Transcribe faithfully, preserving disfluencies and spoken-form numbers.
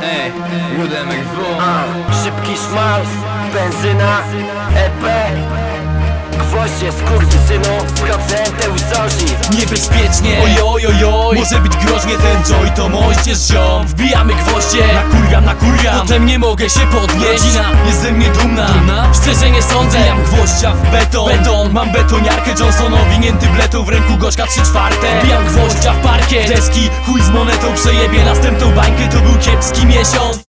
Ej, Rudy M X W. Szybki szmal, benzyna, E P, gwoździe, skurwysynu, procentę usosi. Niebezpiecznie, ojoj, ojoj, może być groźnie, ten joy to moździerz ziom. Wbijamy gwoździe, nakurwiam, nakurwiam, potem nie mogę się podnieść. Rodzina jest ze mnie dumna, dumna? Szczerze nie sądzę, wbijam gwoździa w beton, beton. Mam betoniarkę Johnsonowi, nięty bletą, w ręku gorzka trzy czwarte. Wbijam gwoździa w parkiet, deski, chuj z monetą przejebie następną bańkę, to był kiepski miesiąc.